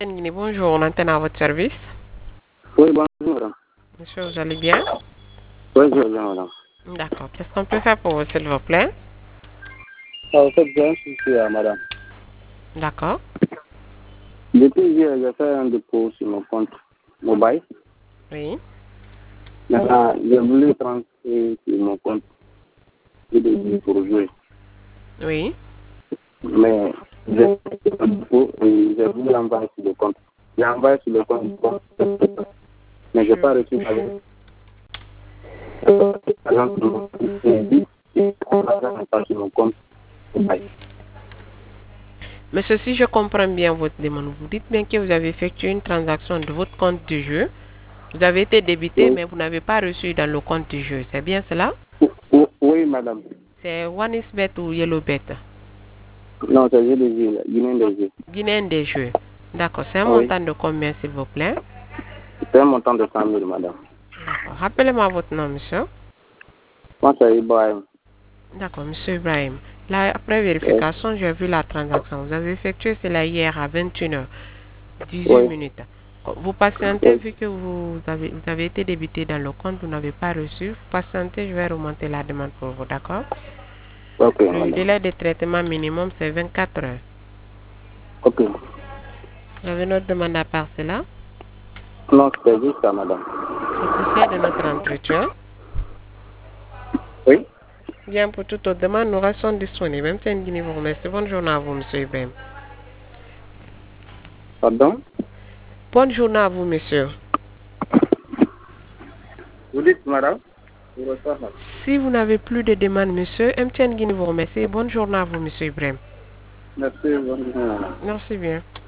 Bonjour, on antenne à votre service. Oui, bonjour, madame. Monsieur, vous allez bien? Oui, je viens, madame. D'accord. Qu'est-ce qu'on peut faire pour vous, s'il vous plaît? En fait, j'ai un souci, madame. D'accord. Depuis hier, j'ai fait un dépôt sur mon compte mobile. Oui. Maintenant, j'ai voulu transférer sur mon compte pour jouer. Oui. Mais j'ai fait un dépôt et j'ai voulu l'envoyer sur le compte. J'ai envoyé sur le compte, mais je n'ai pas reçu sur mon compte mobile. Monsieur, si je comprends bien votre demande, vous dites bien que vous avez effectué une transaction de votre compte du jeu. Vous avez été débité, Oui, mais vous n'avez pas reçu dans le compte du jeu. C'est bien cela? oui, madame. C'est OneXBet ou YellowBet? Non, c'est jeu des jeux, Guinée des jeux. Guinéen des jeux. D'accord. C'est un Oui, montant de combien, s'il vous plaît? c'est un montant de 100 000, madame. D'accord. Rappelez-moi votre nom, monsieur. Moi, c'est Ibrahim. D'accord, monsieur Ibrahim. Là, après Oui, vérification, j'ai vu la transaction. Vous avez effectué cela hier à 21h, 18 oui, minutes. Vous patientez, oui. vu que vous avez été débité dans le compte, vous n'avez pas reçu. Vous patientez, je vais remonter la demande pour vous, d'accord? Ok, Le madame. délai de traitement minimum, c'est 24 heures. Ok. Vous avez notre demande à part cela? Non, c'est juste ça, madame. Satisfait de notre entretien? Oui, Bien, pour toute autre demande, nous restons disponibles. Même si Guinée vous remercie. Bonne journée à vous, monsieur Ibrahim. pardon. Bonne journée à vous, monsieur. Vous dites, madame? Je reçois, madame. Si vous n'avez plus de demandes, monsieur, MTN Guinée vous remercie. Bonne journée à vous, monsieur Ibrahim. Merci, bonne journée, madame. Merci bien.